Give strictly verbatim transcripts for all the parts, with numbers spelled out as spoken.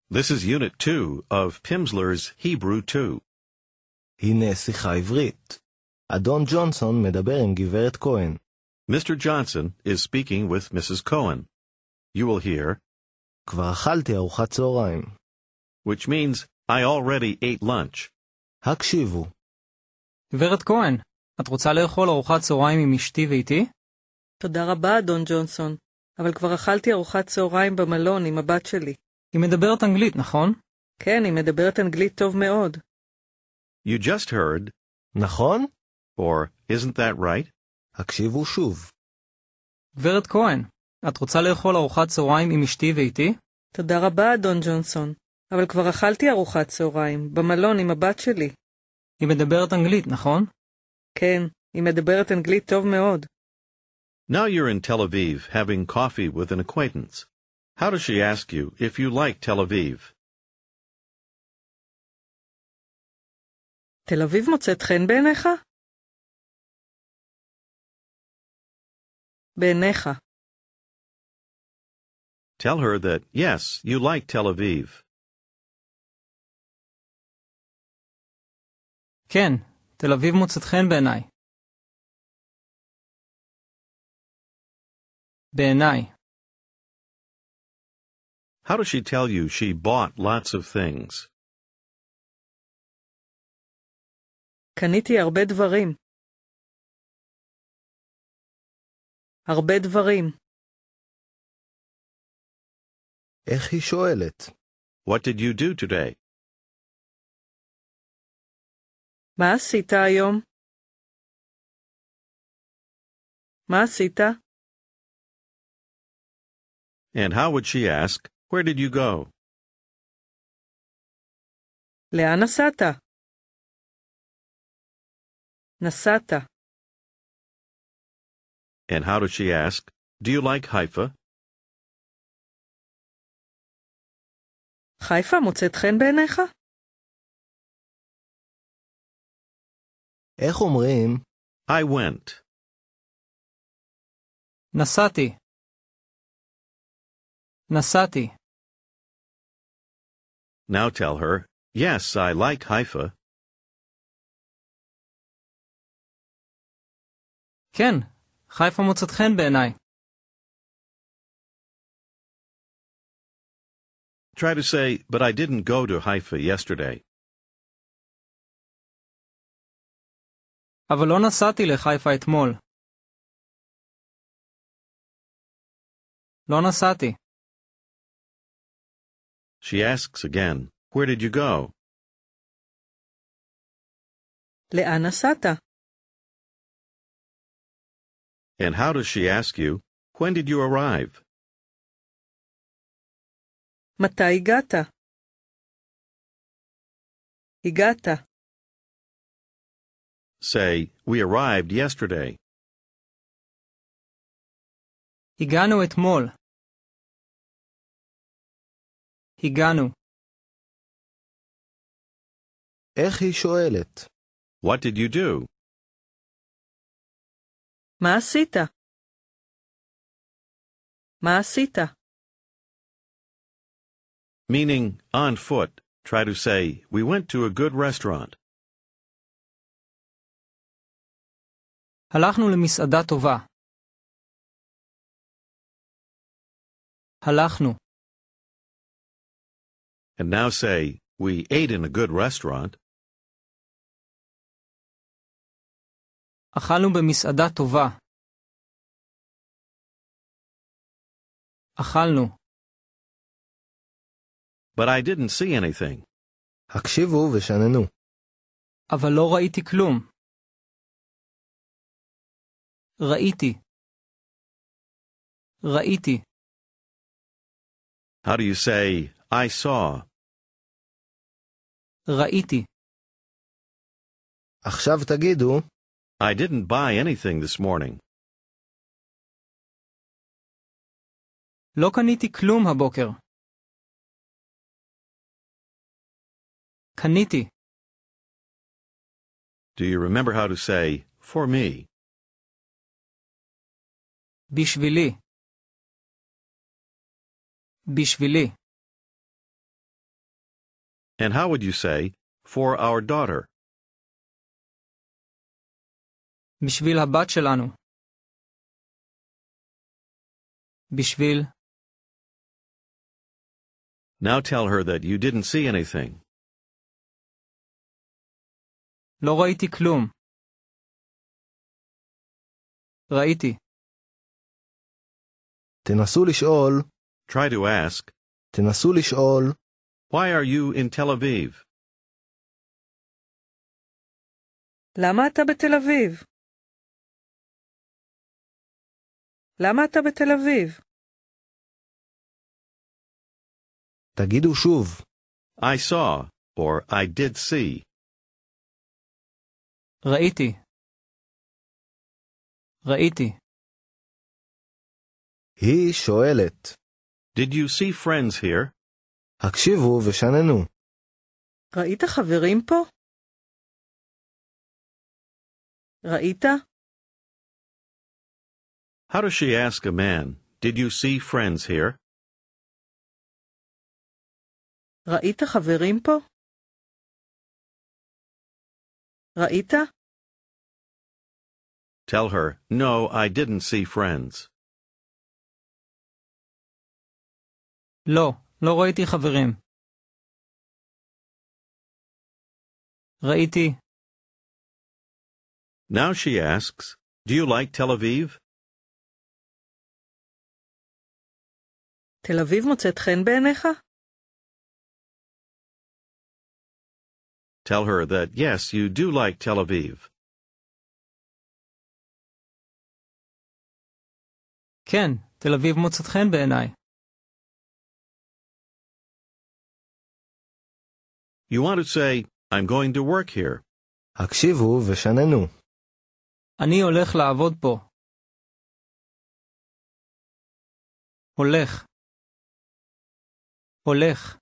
This is Unit two of Pimsleur's Hebrew two. הנה שיחה עברית. אדון ג'ונסון מדבר עם גברת כהן. Mister Johnson is speaking with Missus Cohen. You will hear, כבר אכלתי ארוחת צהריים. which means I already ate lunch. הקשיבו. גברת כהן, את רוצה לאכול ארוחת צהריים עם אשתי ואיתי? תודה רבה, אדון ג'ונסון, אבל כבר אכלתי ארוחת צהריים במלון עם הבת שלי. היא מדברת אנגלית, נכון? כן, היא מדברת אנגלית טוב מאוד. You just heard, נכון? or isn't that right? הקשיבו שוב. גברת כהן, את רוצה לאכול ארוחת צהריים עם אשתי ואיתי? תודה רבה, אדון ג'ונסון, אבל כבר אכלתי ארוחת צהריים במלון עם הבת שלי. היא מדברת אנגלית, נכון? כן, היא מדברת אנגלית טוב מאוד. Now you're in Tel Aviv having coffee with an acquaintance. How does she ask you if you like Tel Aviv? תל אביב מוצאת חן בעיניך? בעיניך. Tell her that, yes, you like Tel Aviv. כן, תל אביב מוצאת חן בעיניי. בעיניי. How does she tell you she bought lots of things? קניתי הרבה דברים. הרבה דברים. איך היא שואלת? What did you do today? מה עשית היום? מה עשית? And how would she ask, where did you go? לאן נסעת? נסעת. And how does she ask, do you like Haifa? חיפה מוצאת חן בעיניך? איך אומרים? I went. נסעתי. נסעתי. Now tell her, yes, I like Haifa. כן, חיפה מוצאת חן בעיניי. Try to say, but I didn't go to Haifa yesterday. אבל לא נסעתי לחיפה אתמול. לא נסעתי. She asks again, where did you go? לאן נסעת? And how does she ask you, when did you arrive? מתי הגעת? הגעת. Say, we arrived yesterday. הגענו אתמול. הגענו. איך היא שואלת? What did you do? מה עשית? מה עשית? Meaning, on foot, try to say, we went to a good restaurant. הלכנו למסעדה טובה. הלכנו. And now say, we ate in a good restaurant. אכלנו במסעדה טובה. אכלנו. But I didn't see anything. הקשיבו ושננו. אבל לא ראיתי כלום. ראיתי. ראיתי. How do you say, I saw? ראיתי. עכשיו תגידו, I didn't buy anything this morning. לא קניתי כלום הבוקר. קניתי. Do you remember how to say, for me? בשבילי. בשבילי. And how would you say, for our daughter? בשביל הבת שלנו. בשביל. Now tell her that you didn't see anything. לא ראיתי כלום. ראיתי. תנסו לשאול, Try to ask, תנסו לשאול, why are you in Tel Aviv? למה אתה בתל אביב? למה אתה בתל אביב? תגידו שוב, I saw, or I did see. ראיתי. ראיתי. היא שואלת. Did you see friends here? הקשיבו ושננו. ראית חברים פה? ראית? How does she ask a man, did you see friends here? ראית חברים פה? ראית? Tell her, no, I didn't see friends. לא, לא ראיתי חברים. ראיתי. Now she asks, do you like Tel Aviv? תל אביב מוצאת חן בעיניך? Tell her that yes, you do like Tel Aviv. כן, תל אביב מוצאת חן בעיניי. You want to say, I'm going to work here. הקשיבו ושננו. אני הולך לעבוד פה. הולך. הולך.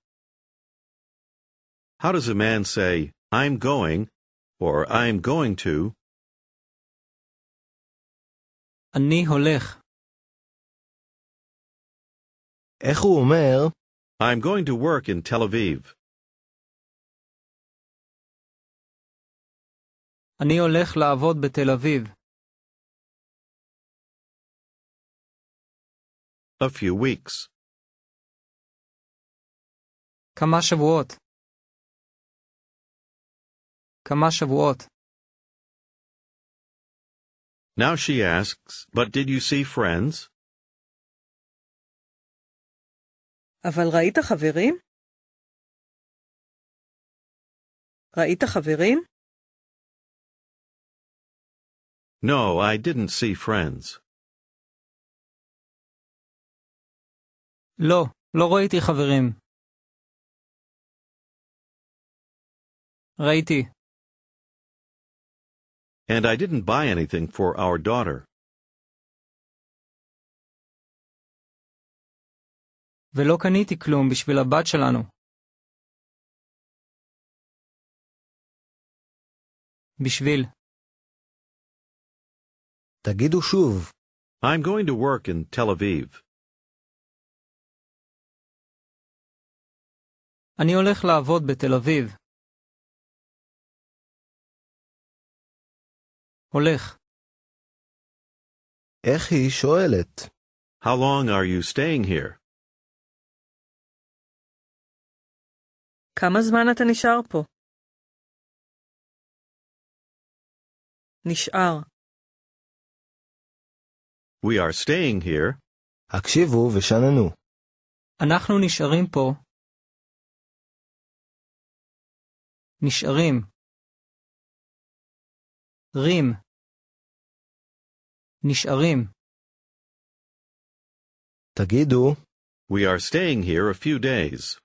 How does a man say, I'm going, or I'm going to? אני הולך. איך הוא אומר? I'm going to work in Tel Aviv. אני הולך לעבוד בתל אביב. A few weeks. כמה שבועות. כמה שבועות. Now she asks, but did you see friends? אבל ראית חברים? ראית חברים? No, I didn't see friends. לא, לא ראיתי חברים. ראיתי. And I didn't buy anything for our daughter. ולא קניתי כלום בשביל הבת שלנו. בשביל. תגידו שוב. I'm going to work in Tel Aviv. אני הולך לעבוד בתל אביב. הולך. איך היא שואלת? How long are you staying here? כמה זמן אתה נשאר פה? נשאר. We are staying here. הקשיבו ושננו. אנחנו נשארים פה. נשארים. רים. נשארים. תגידו. We are staying here a few days.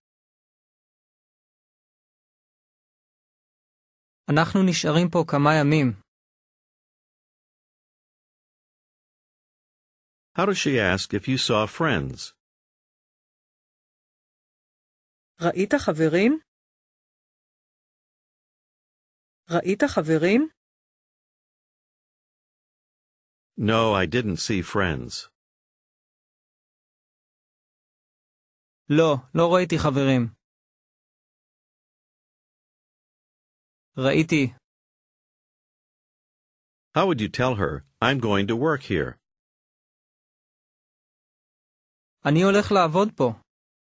אנחנו נשארים פה כמה ימים. How does she ask if you saw friends? ראית חברים? ראית חברים? No, I didn't see friends. לא, לא ראיתי חברים. ראיתי. How would you tell her, I'm going to work here? אני הולך לעבוד פה.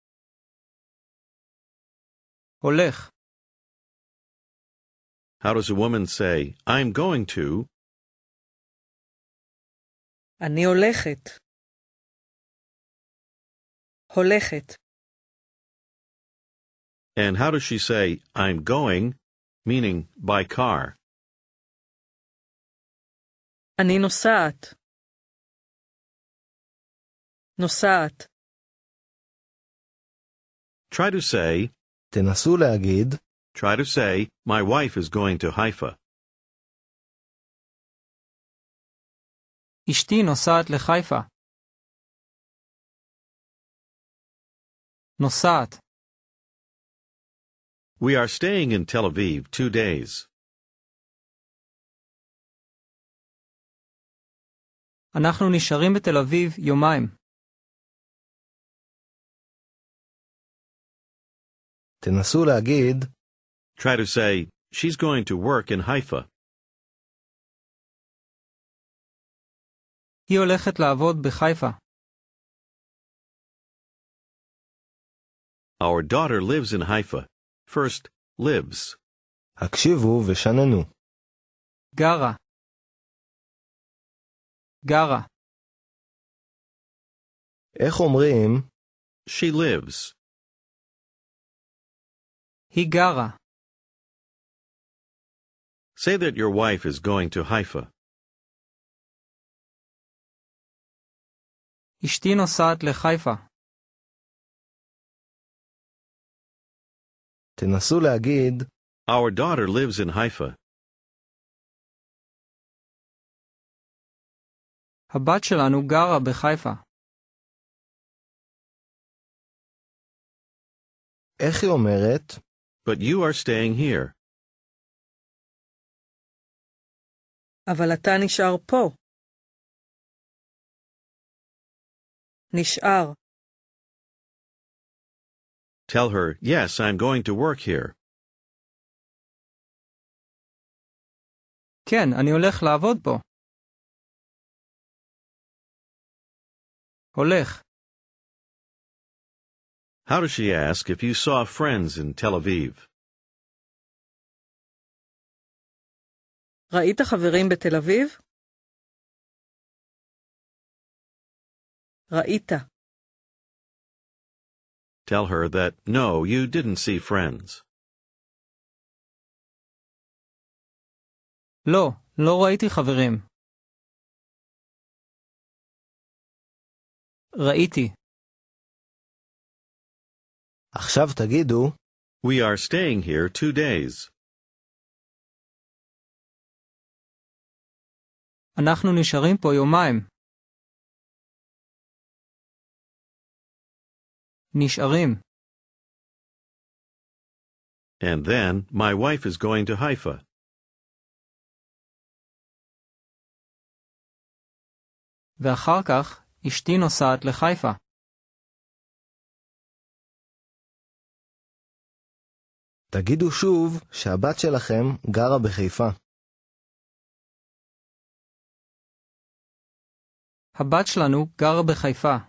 הולך. How does a woman say, I'm going to? אני הולכת. הולכת. And how does she say, I'm going, meaning by car? אני נוסעת. נוסעת. Try to say, תנסו להגיד, try to say, my wife is going to Haifa. אשתי נוסעת לחיפה. נוסעת. We are staying in Tel Aviv two days. אנחנו נשארים בתל אביב יומיים. תנסו להגיד, Try to say, she's going to work in Haifa. היא הולכת לעבוד בחיפה. Our daughter lives in Haifa. First, lives. הקשיבו ושננו. גרה. גרה. איך אומרים? She lives. היא גרה. Say that your wife is going to Haifa. אשתי נוסעת לחיפה. תנסו להגיד, Our daughter lives in Haifa. הבת שלנו גרה בחיפה. איך היא אומרת? But you are staying here. אבל אתה נשאר פה. נשאר. Tell her, yes, I'm going to work here. כן, אני הולך לעבוד פה. הולך. How does she ask if you saw friends in Tel Aviv? ראית חברים בתל אביב? ראית. Tell her that, no, you didn't see friends. לא, לא ראיתי חברים. ראיתי. עכשיו תגידו, We are staying here two days. אנחנו נשארים פה יומיים. נשארים. And then, my wife is going to Haifa. ואחר כך, אשתי נוסעת לחיפה. תגידו שוב שהבת שלכם גרה בחיפה. הבת שלנו גרה בחיפה.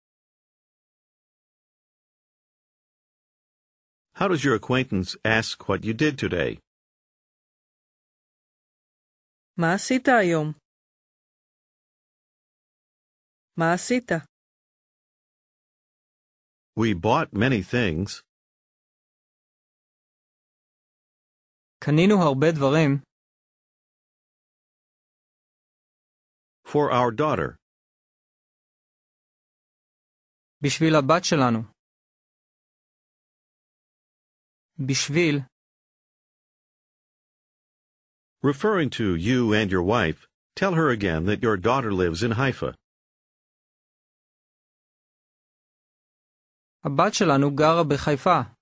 How does your acquaintance ask what you did today? מה עשית היום? מה עשית? We bought many things. קנינו הרבה דברים. For our daughter. בשביל הבת שלנו. בשביל. Referring to you and your wife, tell her again that your daughter lives in Haifa. הבת שלנו גרה בחיפה.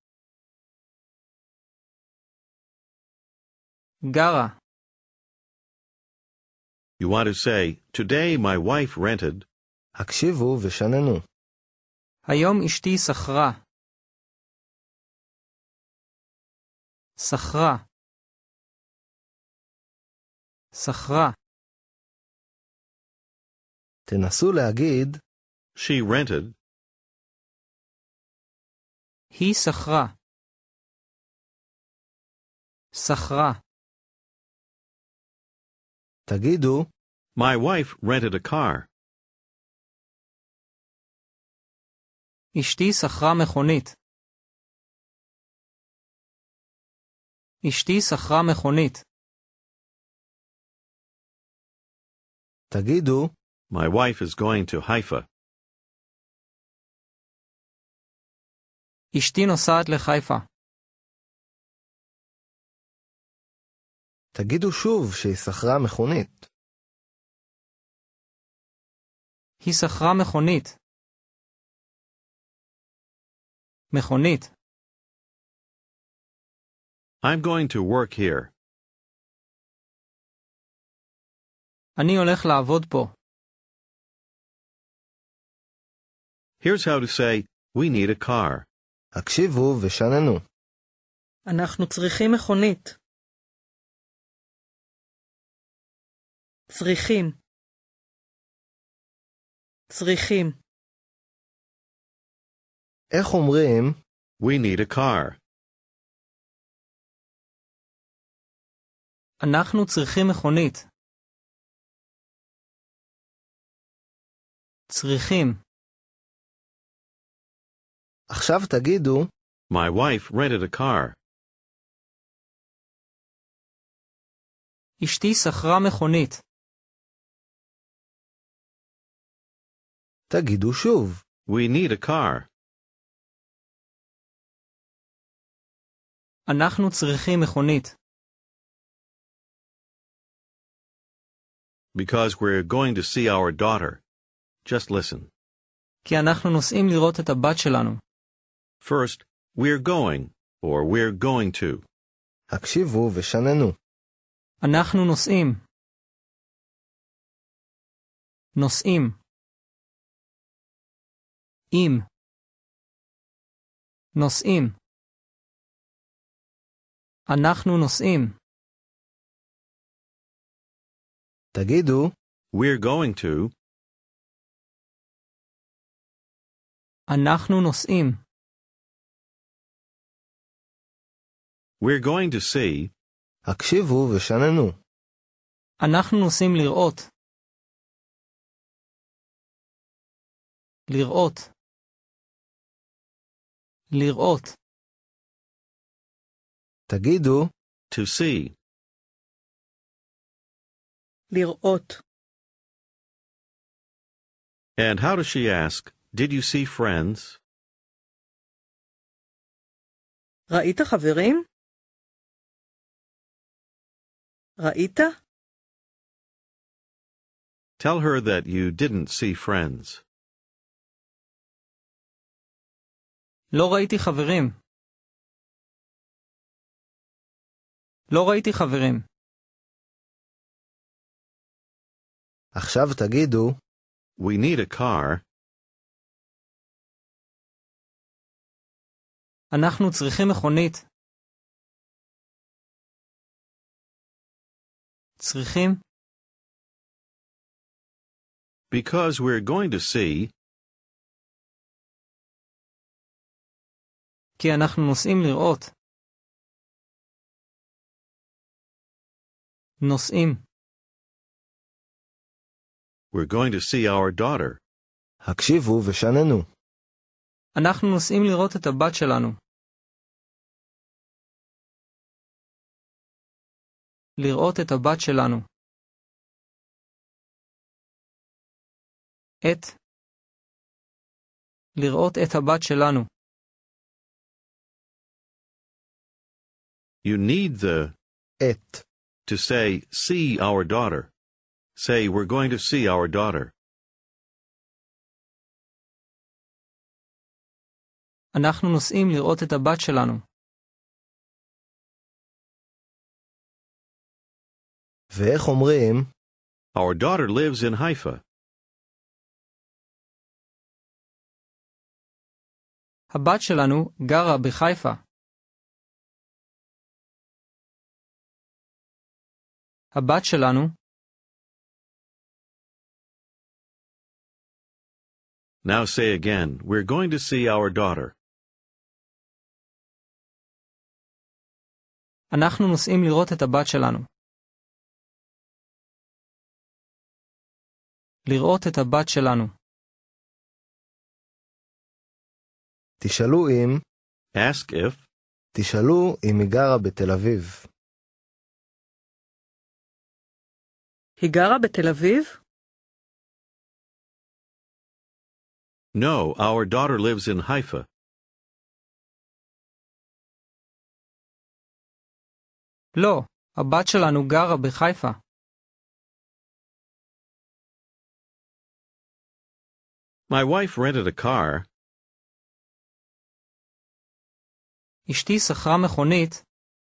גרה. You want to say, today my wife rented. הקשיבו ושננו. היום אשתי שכרה. שכרה. שכרה. תנסו להגיד She rented. היא שכרה. שכרה. תגידו My wife rented a car. אשתי שכרה מכונית. אשתי שכרה מכונית. תגידו My wife is going to Haifa. אשתי נוסעת לחיפה. תגידו שוב שהיא שכרה מכונית. היא שכרה מכונית. מכונית. I'm going to work here. אני הולך לעבוד פה. Here's how to say, we need a car. הקשיבו ושננו. אנחנו צריכים מכונית. צריכים. צריכים. איך אומרים We need a car. אנחנו צריכים מכונית. צריכים. עכשיו תגידו My wife rented a car. אשתי שכרה מכונית. תגידו שוב. We need a car. אנחנו צריכים מכונית. Because we're going to see our daughter. Just listen. כי אנחנו נוסעים לראות את הבת שלנו. First, we're going, or we're going to. הקשיבו ושננו. אנחנו נוסעים. נוסעים. אם. נוסעים. אנחנו נוסעים. תגידו We're going to. אנחנו נוסעים. We're going to see. הקשיבו ושננו. אנחנו נוסעים לראות. לראות. לראות. תגידו To see. לראות. And how does she ask, did you see friends? ראית חברים? ראית? Tell her that you didn't see friends. לא ראיתי חברים. לא ראיתי חברים. עכשיו תגידו We need a car. אנחנו צריכים מכונית. צריכים. Because we're going to see. כי אנחנו נוסעים לראות. נוסעים. We're going to see our daughter. הקשיבו ושננו. אנחנו נוסעים לראות את הבת שלנו. לראות את הבת שלנו. את. לראות את הבת שלנו. You need the את. to say, see our daughter. Say, we're going to see our daughter. אנחנו נוסעים לראות את הבת שלנו. ואיך אומרים Our daughter lives in Haifa. הבת שלנו גרה בחיפה. הבת שלנו. Now say again, we're going to see our daughter. אנחנו נוסעים לראות את הבת שלנו. לראות את הבת שלנו. תשאלו אם, Ask if, תשאלו אם היא גרה בתל אביב. היא גרה בתל אביב? no, our daughter lives in Haifa. לא, הבת שלנו גרה בחיפה. My wife rented a car. אשתי שכרה מכונית.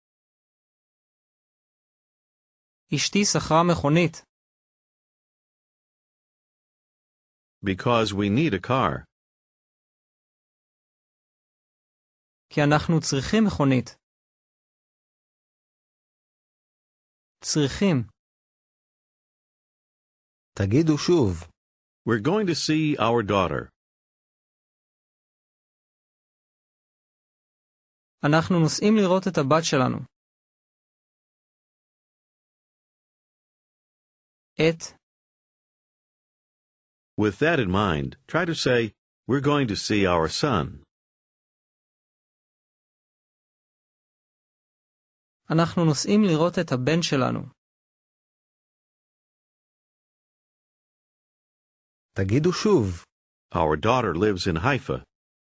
אשתי שכרה מכונית. Because we need a car. כי אנחנו צריכים מכונית. צריכים. תגידו שוב. We're going to see our daughter. אנחנו נוסעים לראות את הבת שלנו. את. With that in mind, try to say, we're going to see our son. אנחנו נוסעים לראות את הבן שלנו. תגידו שוב. Our daughter lives in Haifa.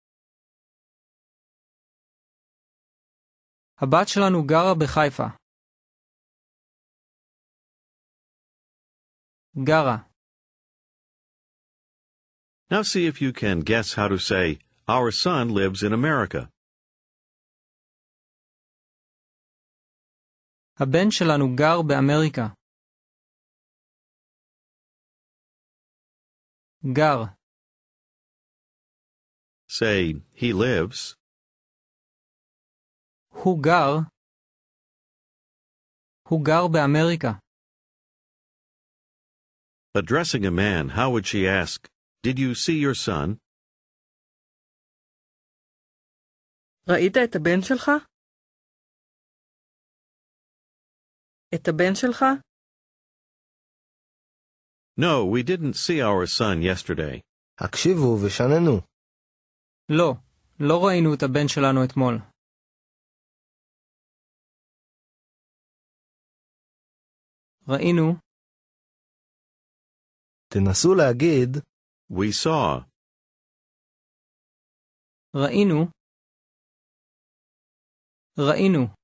הבת שלנו גרה בחיפה. גרה. Now see if you can guess how to say, our son lives in America. הבן שלנו גר באמריקה. גר. Say, he lives. הוא גר. הוא גר באמריקה. Addressing a man, how would she ask, did you see your son? ראית את הבן שלך? את הבן שלך? No, we didn't see our son yesterday. הקשיבו ושננו. לא, לא ראינו את הבן שלנו אתמול. ראינו. תנסו להגיד. We saw. ראינו. ראינו.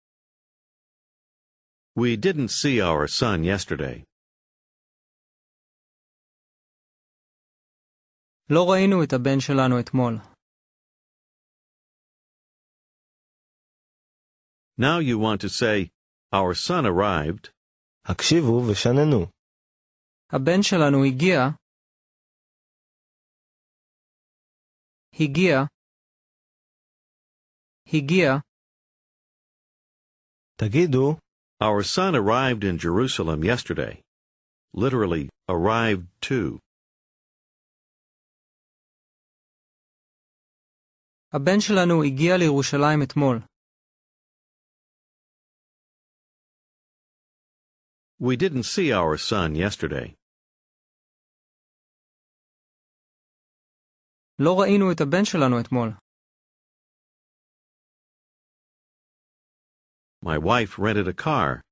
We didn't see our son yesterday. לא ראינו את הבן שלנו אתמול. Now you want to say, our son arrived. הקשיבו ושננו. הבן שלנו הגיע. הגיע. הגיע. תגידו. Our son arrived in Jerusalem yesterday. Literally, arrived to. הבן שלנו הגיע לירושלים אתמול. We didn't see our son yesterday. לא ראינו את הבן שלנו אתמול. My wife rented a car.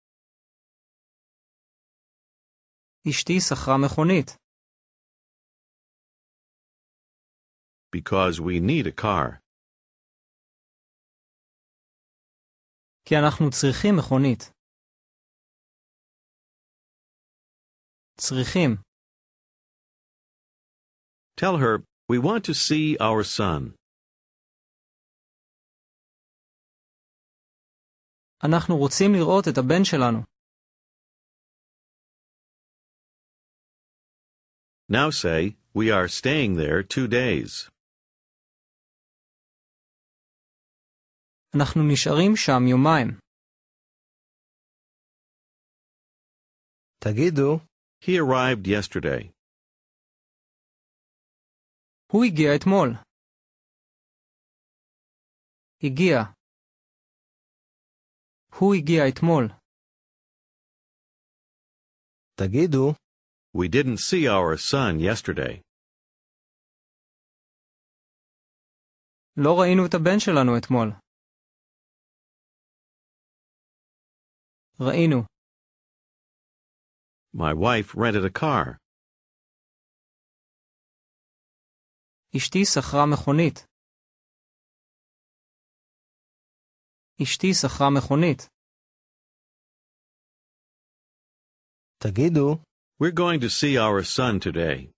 אשתי שכרה מכונית. Because we need a car. כי אנחנו צריכים מכונית. צריכים. Tell her, we want to see our son. אנחנו רוצים לראות את הבן שלנו. Now say, we are staying there two days. אנחנו נשארים שם יומיים. תגידו, He arrived yesterday. הוא הגיע אתמול. הגיע. הוא הגיע אתמול. תגידו, We didn't see our son yesterday. לא ראינו את הבן שלנו אתמול. ראינו. My wife rented a car. אשתי שכרה מכונית. אשתי שכרה מכונית. תגידו, We're going to see our son today.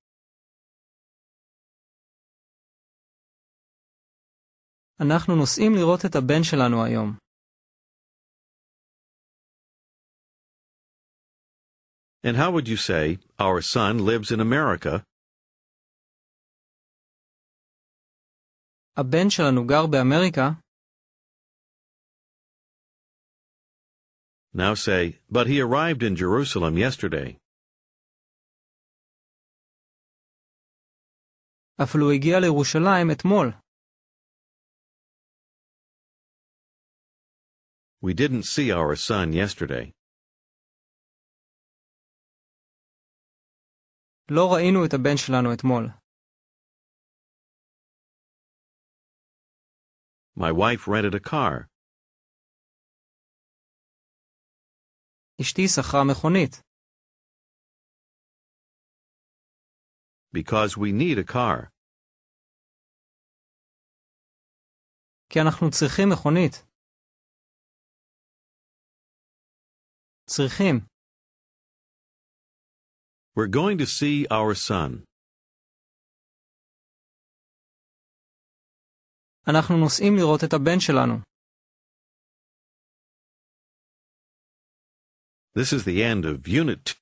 אנחנו נוסעים לראות את הבן שלנו היום. And how would you say, our son lives in America? הבן שלנו גר באמריקה. Now say, but he arrived in Jerusalem yesterday. אבל הוא הגיע לירושלים אתמול. We didn't see our son yesterday. לא ראינו את הבן שלנו אתמול. My wife rented a car. אשתי שכרה מכונית. Because we need a car. כי אנחנו צריכים מכונית. צריכים. We're going to see our son. אנחנו נוסעים לראות את הבן שלנו. This is the end of Unit two.